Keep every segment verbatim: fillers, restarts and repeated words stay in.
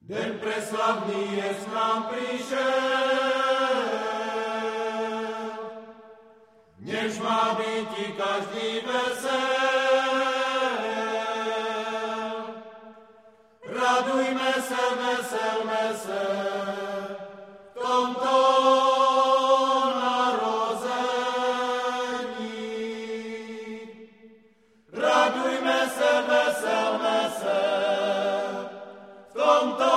Den preslavný je k nám přišel, než má být i každý vesel. Radujme se, veselme se v tomto narození. Radujme se, veselme se v tomto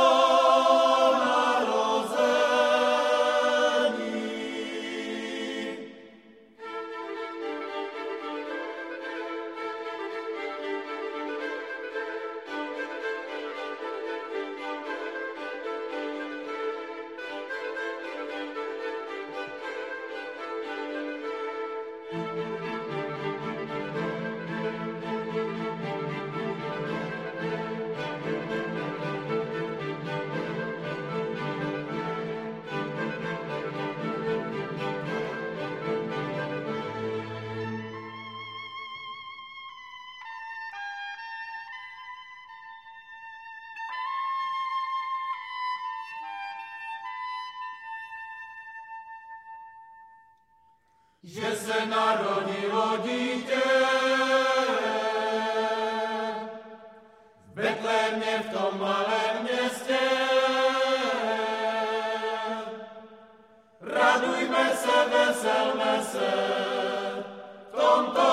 že se narodilo dítě v Betlémě v tom malém městě. Radujme se, veselme se v tomto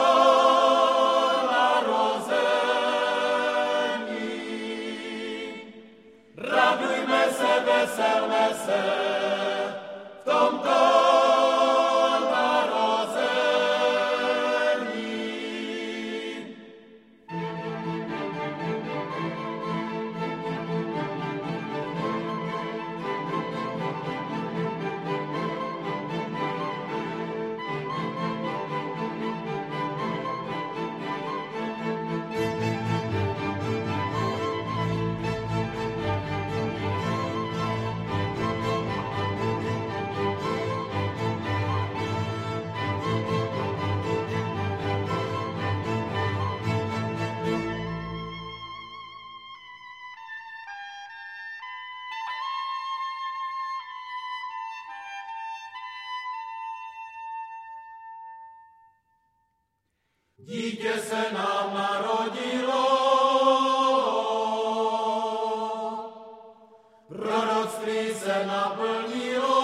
narození. Radujme se, veselme se v tomto dítě se nám narodilo, proroctví se naplnilo.